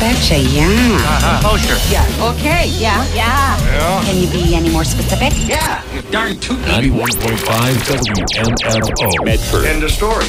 betcha, yeah. Oh, sure. Yeah. Okay, yeah. Can you be any more specific? Yeah, you darn tootin'. 91.5 WMFO. Medford. End of story.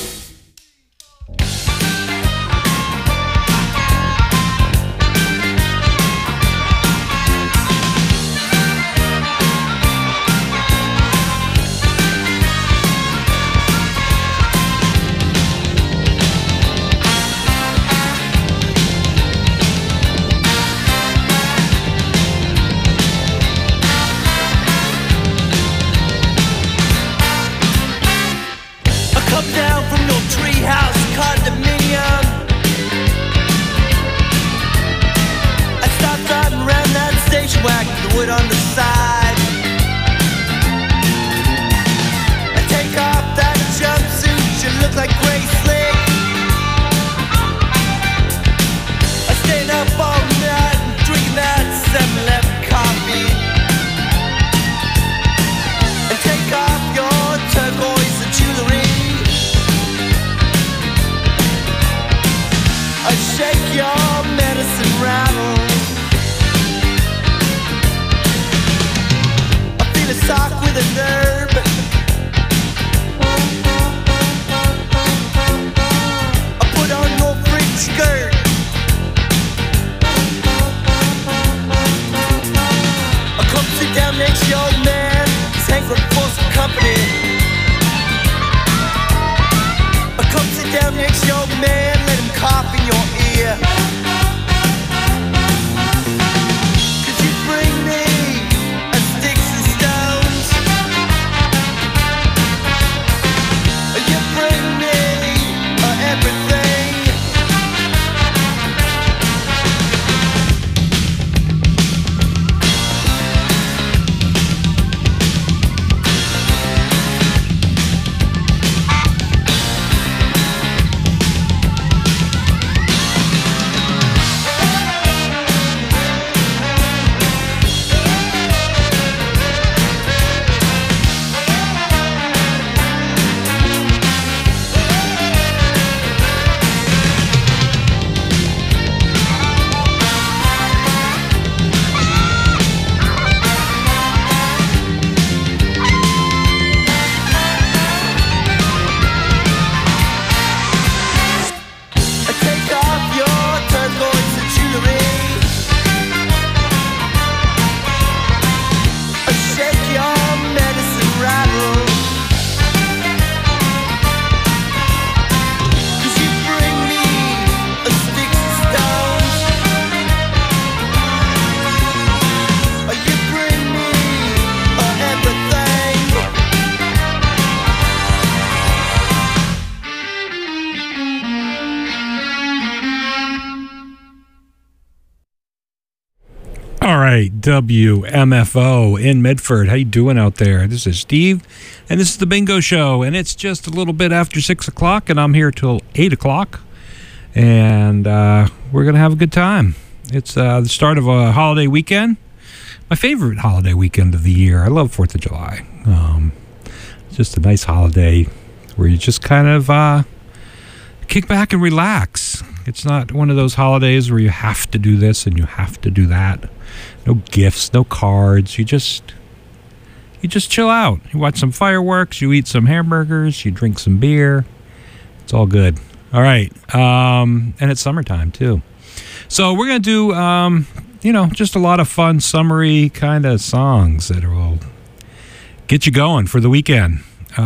WMFO in Medford. How you doing out there? This is Steve, and this is the Bingo Show, and it's just a little bit after 6 o'clock, and I'm here till 8 o'clock, and we're going to have a good time. It's the start of a holiday weekend, my favorite holiday weekend of the year. I love 4th of July. It's just a nice holiday where you just kind of kick back and relax. It's not one of those holidays where you have to do this and you have to do that. No gifts, no cards. You just chill out. You watch some fireworks. You eat some hamburgers. You drink some beer. It's all good. All right. And it's summertime, too. So we're going to do, just a lot of fun, summery kind of songs that will get you going for the weekend.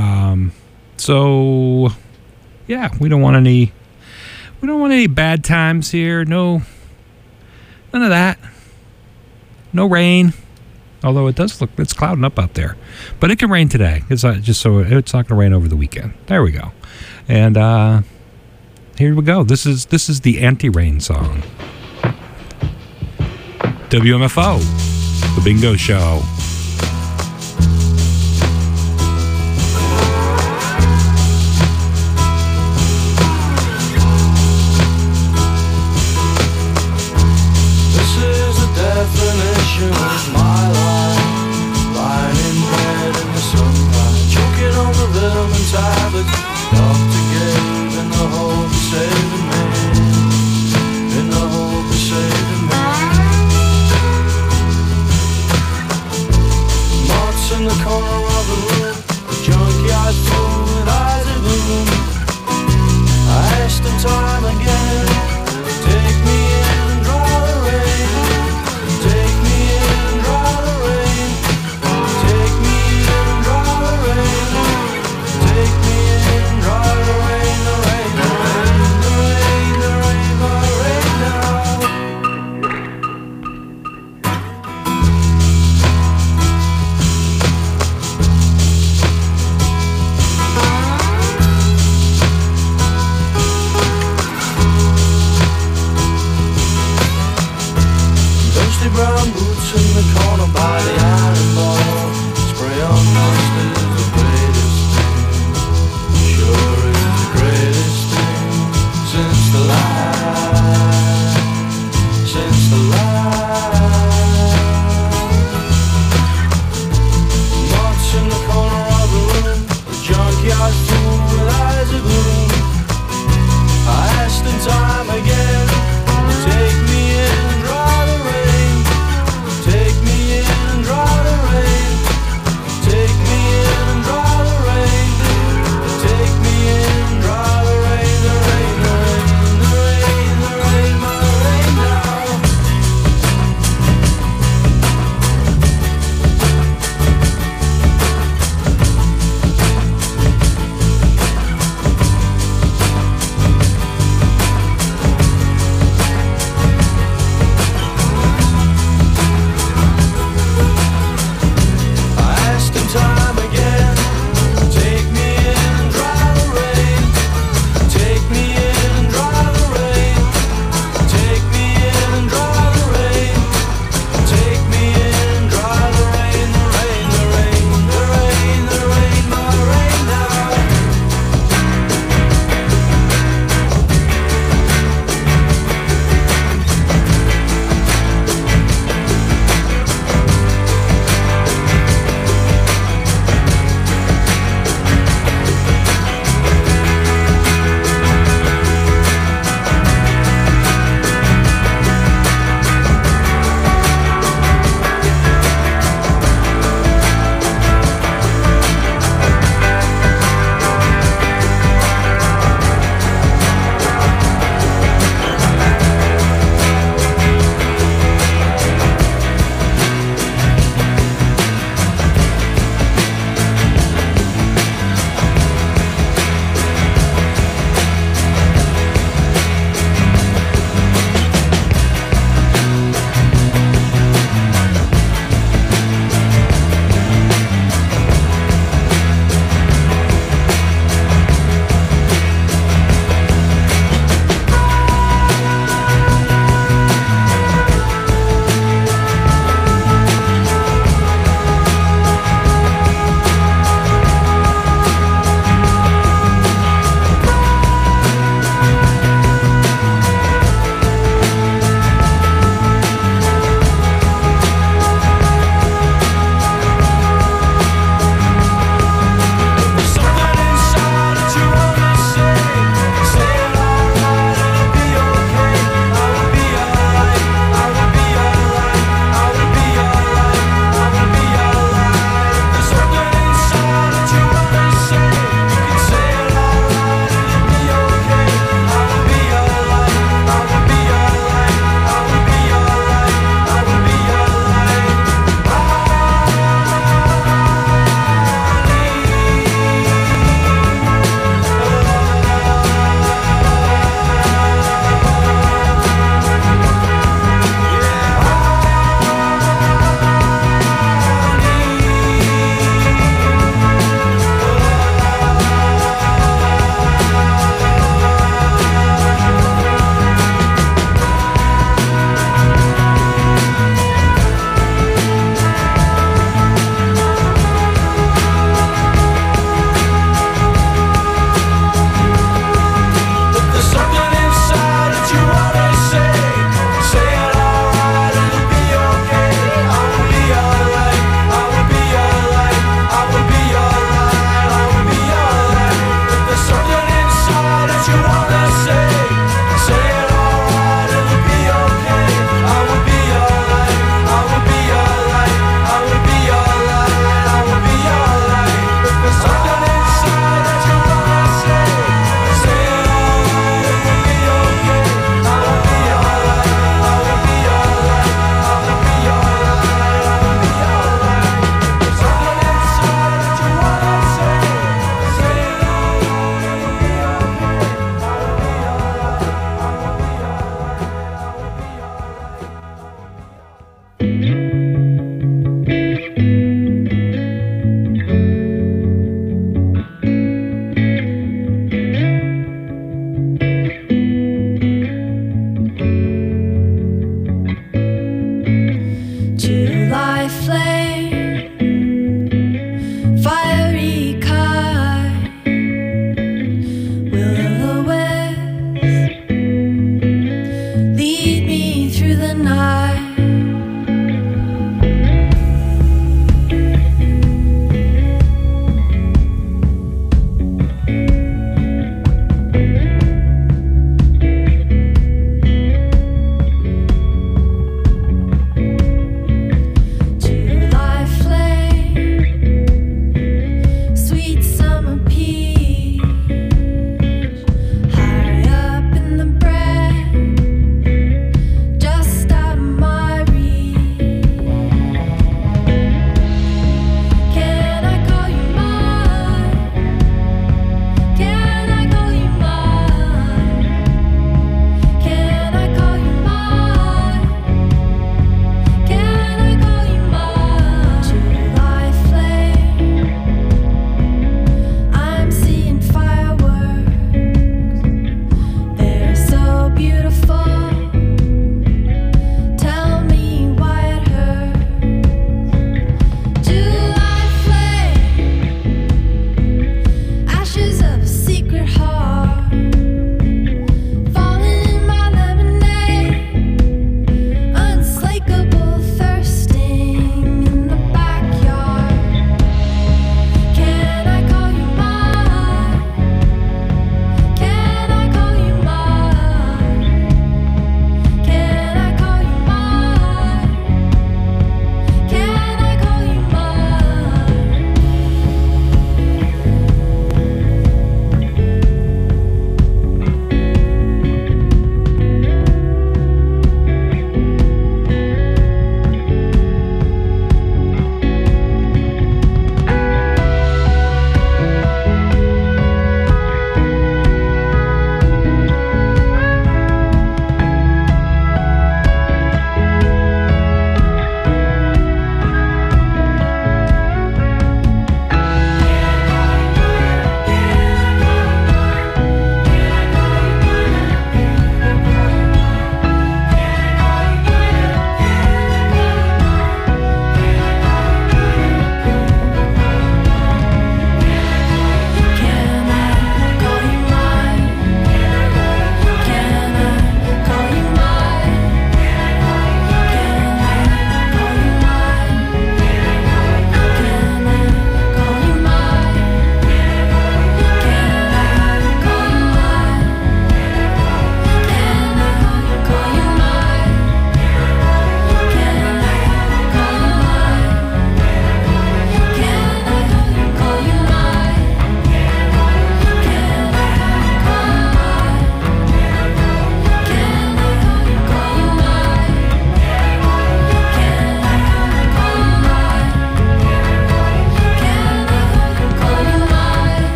So, yeah, we don't want any bad times here. No, none of that. No rain, although it's clouding up out there. But it can rain today. It's not just so it's not going to rain over the weekend. There we go. And here we go. This is the anti-rain song. WMFO, the Bingo Show. Of my life, lying in bed in the sunlight, choking on the vitamin tablets Doctor gave in the hope of saving me, in the hope the corner of the room, the junkyard full with eyes of gloom. I asked him time again, take me in and dry the rain. Take me in and dry the rain. Take me in and dry the rain. Take me in and dry the rain, the rain, the rain, the rain, the rain, the rain now.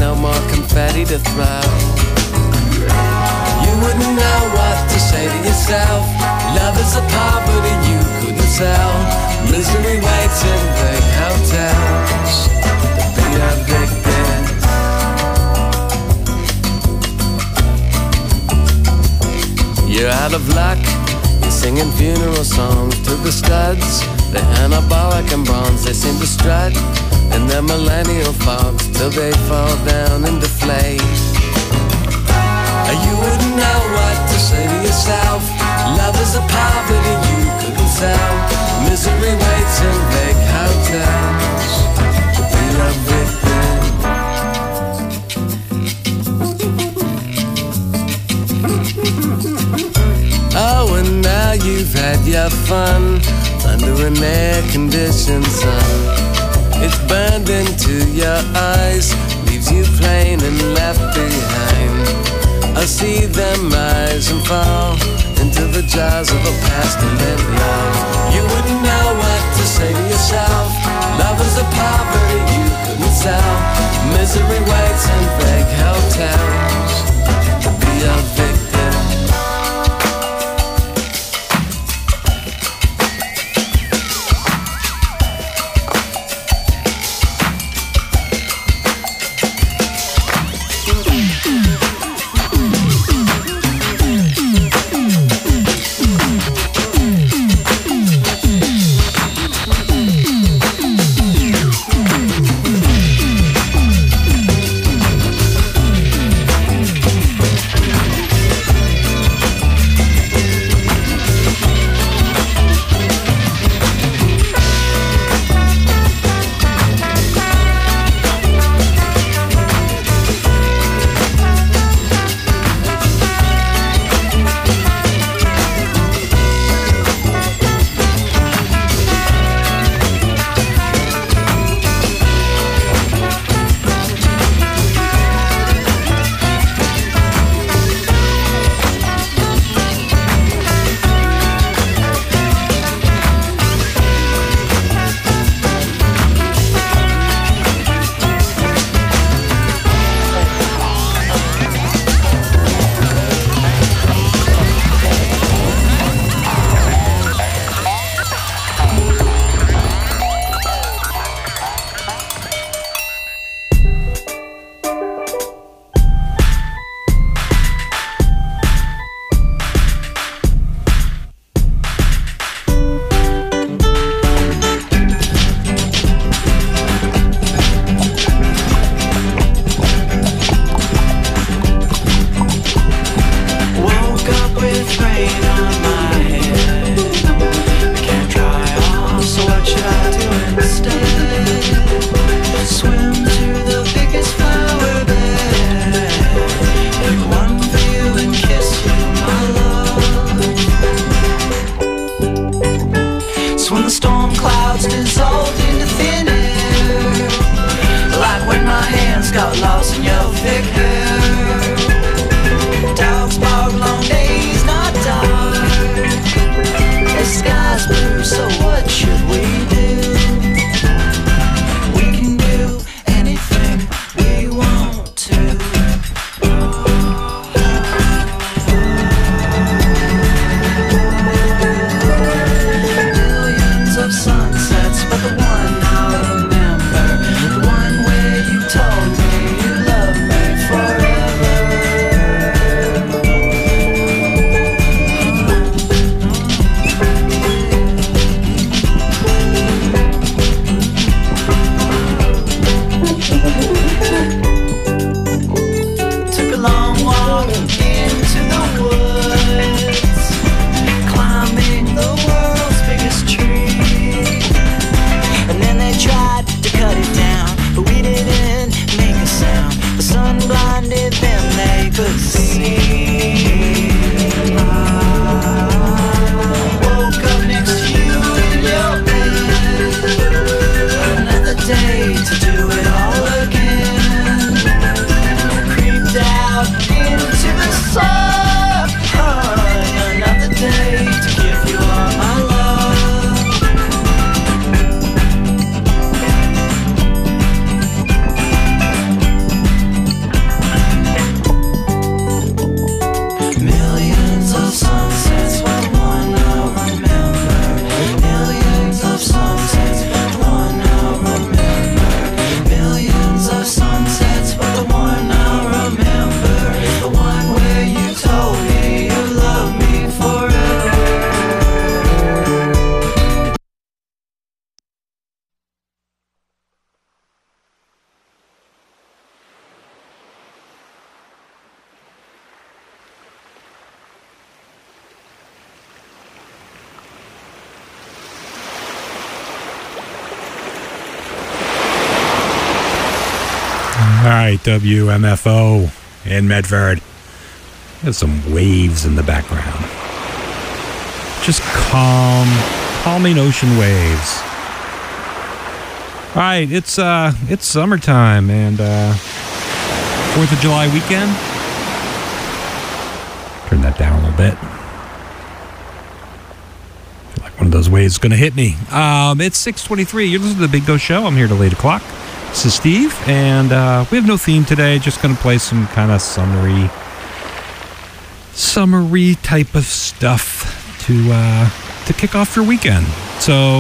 no more confetti to throw. You wouldn't know what to say to yourself. Love is a poverty you couldn't sell. Misery waits in big hotels to be evicted. You're out of luck. You're singing funeral songs to the studs. They're anabolic and bronze. They seem to strut in their millennial fogs till they fall down and deflate. You wouldn't know what to say to yourself. Love is a poverty you couldn't sell. Misery waits in big hotels to be evicted. Oh, and now you've had your fun under an air-conditioned sun. It's burned into your eyes, leaves you plain and left behind. I see them rise and fall into the jaws of a past and live love. You wouldn't know what to say to yourself. Love is a poverty you couldn't sell. Misery waits in big hotels to be evicted. Dogs bark long days, not dark. WMFO in Medford. There's some waves in the background. Just calming ocean waves. All right, it's summertime and 4th of July weekend. Turn that down a little bit. I feel like one of those waves is going to hit me. It's 6:23. You're listening to The Big Go Show. I'm here till 8 o'clock. This is Steve, and we have no theme today. Just going to play some kind of summery type of stuff to kick off your weekend. So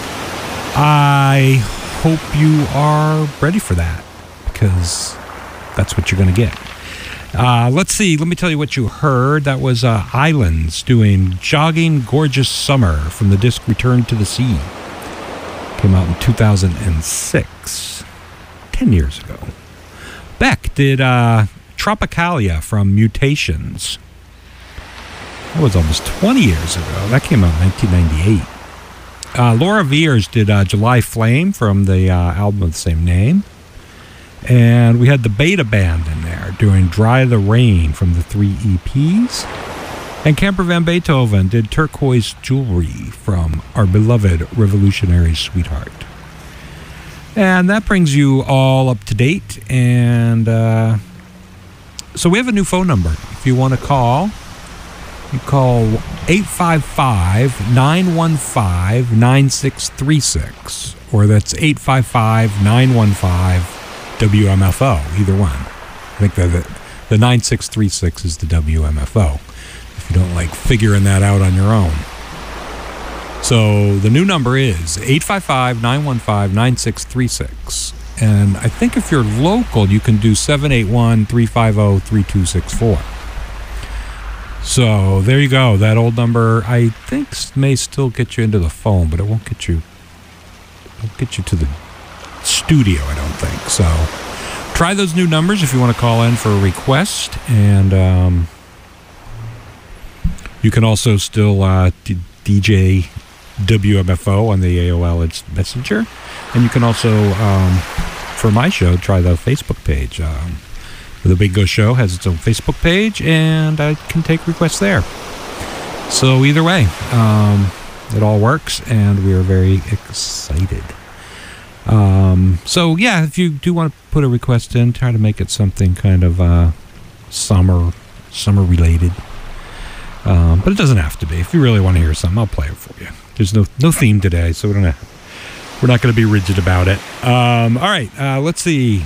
I hope you are ready for that, because that's what you're going to get. Let's see. Let me tell you what you heard. That was Islands doing Jogging Gorgeous Summer from the disc Return to the Sea. Came out in 2006, 10 years ago. Beck did Tropicalia from Mutations. That was almost 20 years ago. That came out in 1998. Laura Viers did July Flame from the album of the same name. And we had the Beta Band in there doing Dry the Rain from the 3 EPs. And Camper Van Beethoven did Turquoise Jewelry from Our Beloved Revolutionary Sweetheart. And that brings you all up to date. And so we have a new phone number. If you want to call, you call 855-915-9636. Or that's 855-915-WMFO, either one. I think the 9636 is the WMFO, if you don't like figuring that out on your own. So the new number is 855-915-9636. And I think if you're local, you can do 781-350-3264. So there you go. That old number, I think, may still get you into the phone, but it won't get you to the studio, I don't think. So try those new numbers if you want to call in for a request. And you can also still DJ WMFO on the AOL Messenger. And you can also, for my show, try the Facebook page. The Big Go Show has its own Facebook page, and I can take requests there. So either way, it all works, and we are very excited. So yeah, if you do want to put a request in, try to make it something kind of summer related. But it doesn't have to be. If you really want to hear something, I'll play it for you. There's no theme today, so we're not going to be rigid about it. All right, let's see.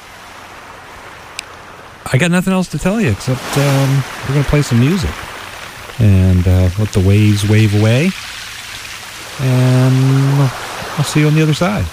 I got nothing else to tell you except we're going to play some music and let the waves wave away. And I'll see you on the other side.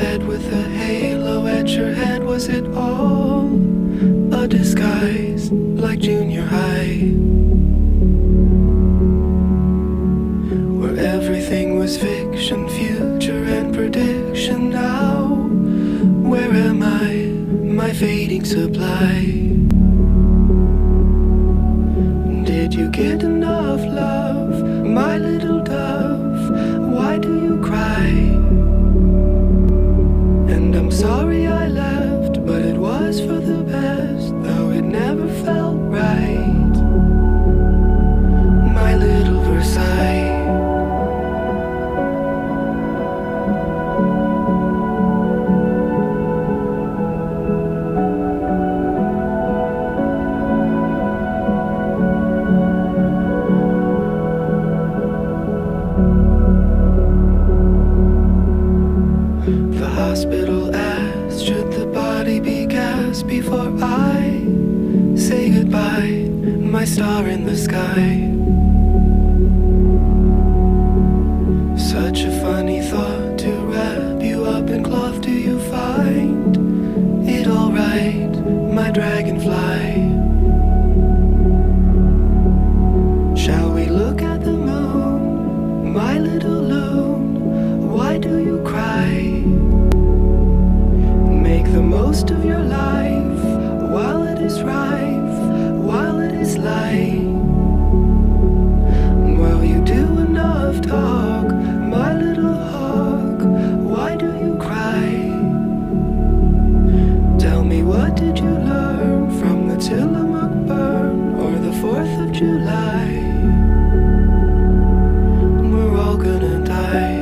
head with a halo at your head. Was it all a disguise, like junior high, where everything was fiction, future and prediction? Now, where am I, my fading supply? Did you get enough love, my little dove? Why do you cry? And I'm sorry I left, but it was for the best, though it never felt right. My little Versailles. Hospital asked, should the body be gassed before I say goodbye, my star in the sky? Such a funny thought to wrap you up in cloth. Do you find it alright, my dragonfly? Shall we look at the moon, my little loon? Why do you cry? Make the most of your life while it is rife, while it is light. While you do enough talk, my little hawk, why do you cry? Tell me, what did you learn from the Tillamook burn or the 4th of July? We're all gonna die.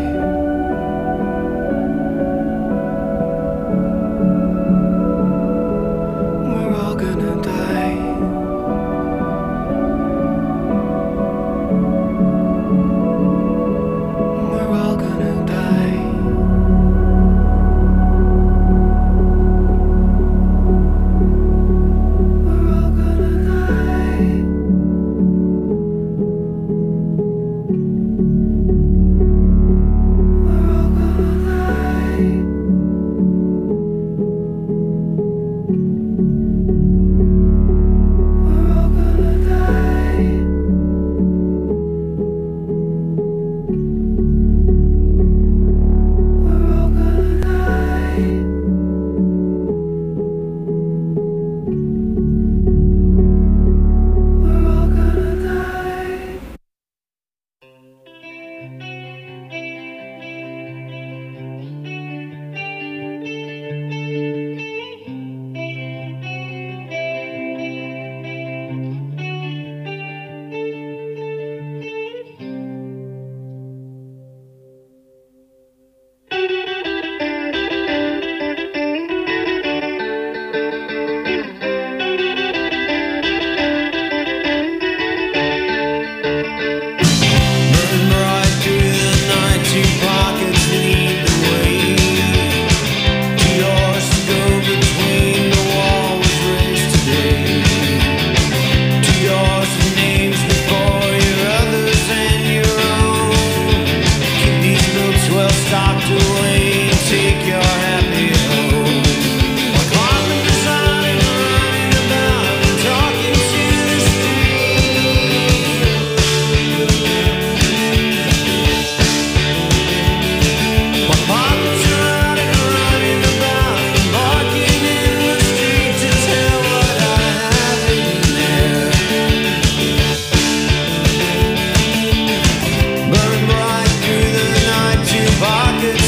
Pockets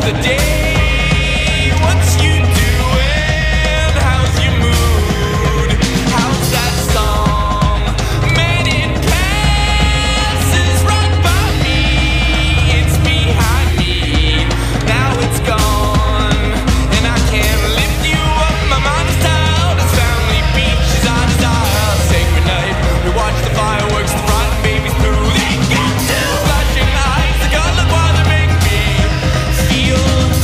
the day. What's you doing? How's your mood? How's that song? Man, it passes right by me. It's behind me. Now it's gone, and I can't lift you up. My mind is tired. It's family beaches I desire. Sacred night. We watch the fireworks, the frightened babies through. They got two flashing eyes, the color why they make me feel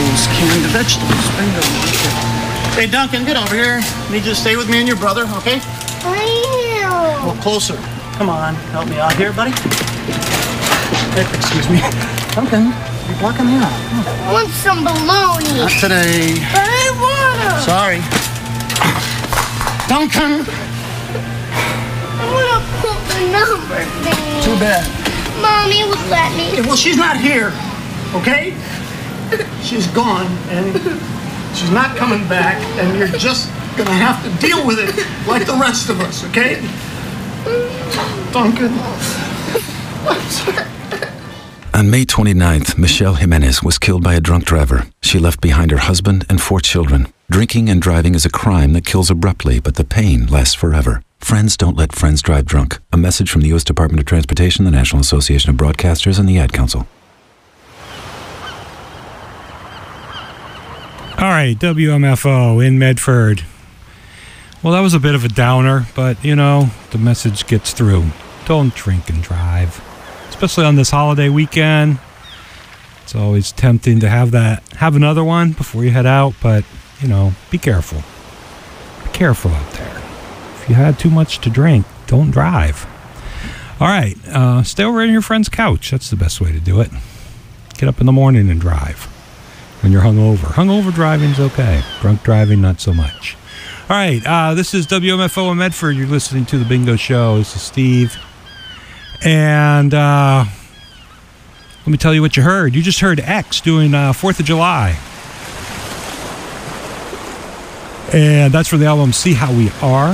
those canned vegetables. Bingo. Hey, Duncan, get over here. Need you to stay with me and your brother, okay? Well, closer. Come on, help me out here, buddy. Hey, excuse me. Duncan, you're blocking me out. I want some bologna. Not today. But I want 'em. Sorry. Duncan! I want to put the number thing. Too bad. Mommy would let me. Well, she's not here, okay? She's gone, and she's not coming back, and you're just gonna have to deal with it like the rest of us, okay? Duncan. On May 29th, Michelle Jimenez was killed by a drunk driver. She left behind her husband and 4 children. Drinking and driving is a crime that kills abruptly, but the pain lasts forever. Friends don't let friends drive drunk. A message from the U.S. Department of Transportation, the National Association of Broadcasters, and the Ad Council. All right, WMFO in Medford. Well, that was a bit of a downer, but, you know, the message gets through. Don't drink and drive, especially on this holiday weekend. It's always tempting to have another one before you head out, but, you know, be careful. Be careful out there. If you had too much to drink, don't drive. All right, stay over on your friend's couch. That's the best way to do it. Get up in the morning and drive when you're hungover. Hungover driving's okay. Drunk driving, not so much. All right, this is WMFO in Medford. You're listening to The Bingo Show. This is Steve. And let me tell you what you heard. You just heard X doing 4th of July. And that's from the album See How We Are.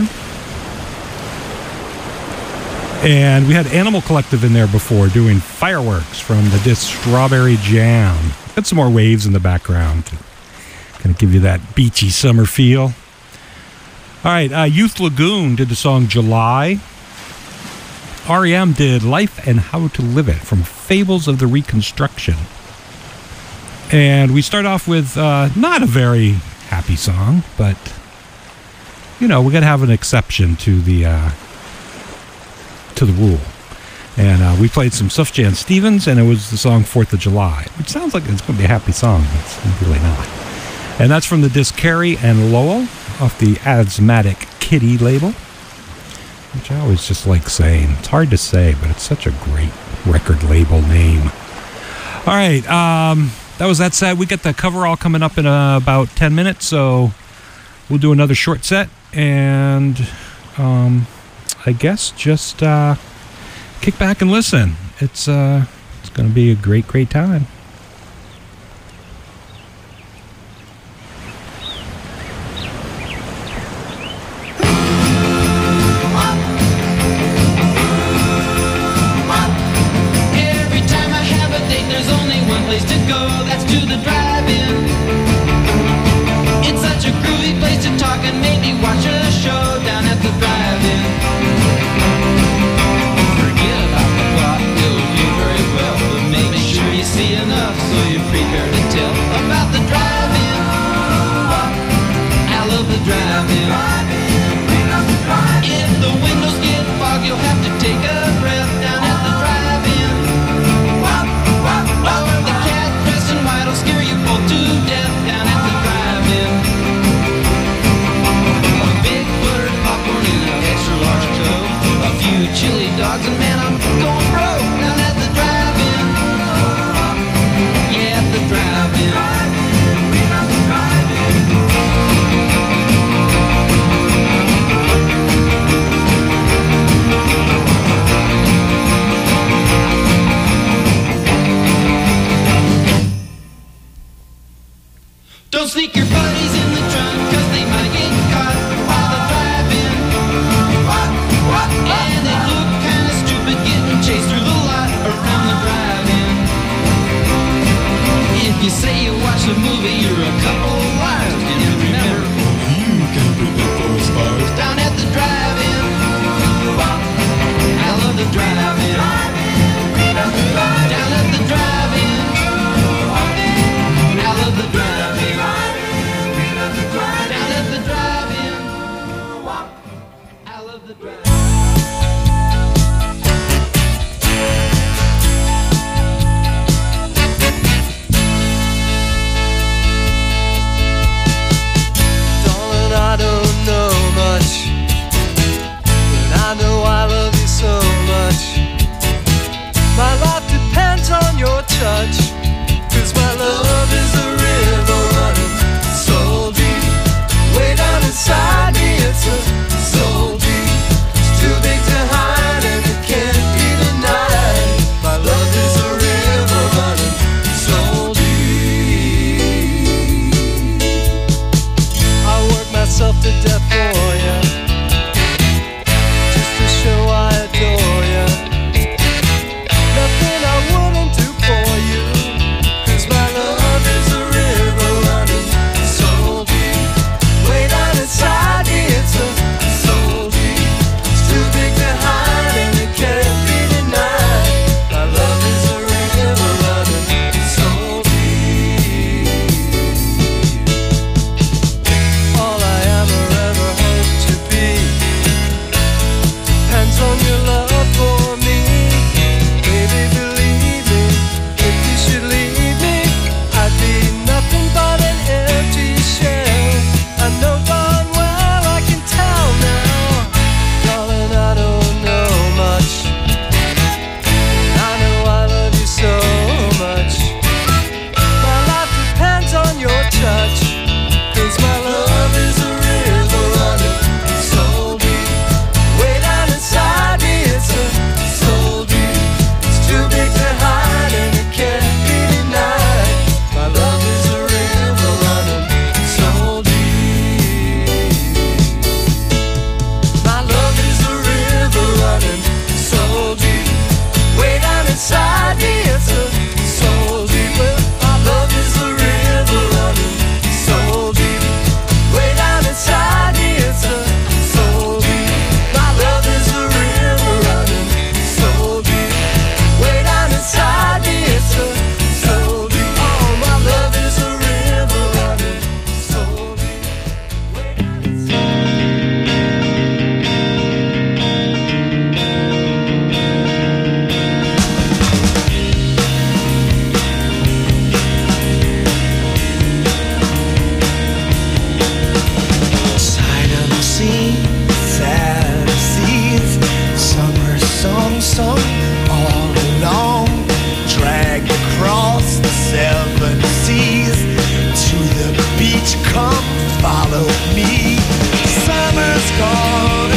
And we had Animal Collective in there before doing Fireworks from the disc Strawberry Jam. Got some more waves in the background to kind of give you that beachy summer feel. All right, Youth Lagoon did the song July. REM did Life and How to Live It from Fables of the Reconstruction. And we start off with not a very happy song, but, you know, we got to have an exception to the rule. And we played some Sufjan Stevens, and it was the song 4th of July, which sounds like it's going to be a happy song, but it's really not. And that's from the disc Carey and Lowell off the Asthmatic Kitty label, which I always just like saying. It's hard to say, but it's such a great record label name. All right, that was that set. We got the coverall coming up in about 10 minutes, so we'll do another short set, and I guess just kick back and listen. It's going to be a great, great time. Every time I have a date, there's only one place to go, that's to the drive-in. It's such a groovy place to talk and maybe watch a show down at the drive-in. Forget about the plot, it'll do very well, but make sure you see enough so you're prepared to tell about the drive-in. I love the drive-in. If the windows get fogged, you'll have to take a breath down at the drive-in. Or the cat dressed in white will scare you both to death down at the drive-in. A big buttered popcorn in an extra large Coke, a few chili dogs, and man, I'm going broke down at the drive-in. Yeah, at the drive-in. Don't sneak your buddies in the trunk, cause they might get caught while they're driving. And they look kinda stupid getting chased through the lot around the drive-in. If you say you watch the movie, you're a couple of liars. And remember, you can predict those stars down at the drive-in. I love the drive-in. Down at the drive-in. I love the drive-in. Down at the drive-in. I love the drive-in. with me. Summer's cold